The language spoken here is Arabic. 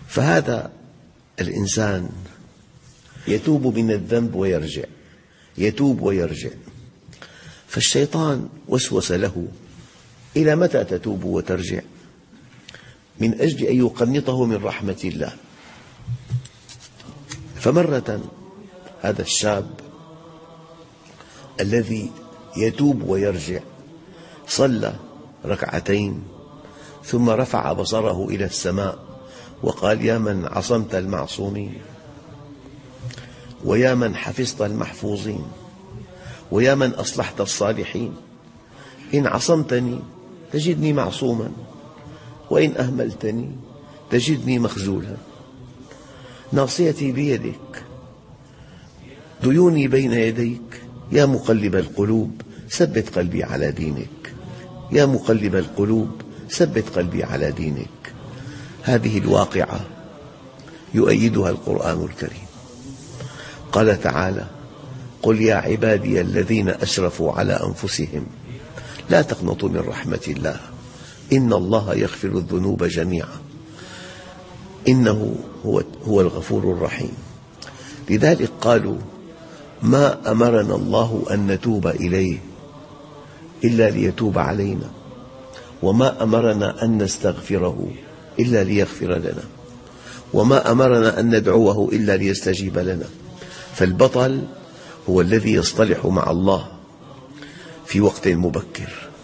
فهذا الإنسان يتوب من الذنب ويرجع، يتوب ويرجع. فالشيطان وسوس له: إلى متى تتوب وترجع؟ من أجل أن يقنطه من رحمة الله. فمرة هذا الشاب الذي يتوب ويرجع صلى ركعتين ثم رفع بصره إلى السماء وقال: يا من عصمت المعصومين، ويا من حفظت المحفوظين، ويا من أصلحت الصالحين، إن عصمتني تجدني معصوما، وإن أهملتني تجدني مخذولا. ناصيتي بيدك، ديوني بين يديك، يا مقلب القلوب ثبت قلبي على دينك، يا مقلب القلوب ثبت قلبي على دينك. هذه الواقعة يؤيدها القرآن الكريم. قال تعالى: قل يا عبادي الذين أسرفوا على أنفسهم لا تقنطوا من رحمة الله إن الله يغفر الذنوب جميعا إنه هو الغفور الرحيم. لذلك قالوا: ما أمرنا الله أن نتوب إليه إلا ليتوب علينا، وما أمرنا أن نستغفره إلا ليغفر لنا، وما أمرنا أن ندعوه إلا ليستجيب لنا. فالبطل هو الذي يصطلح مع الله في وقت مبكر.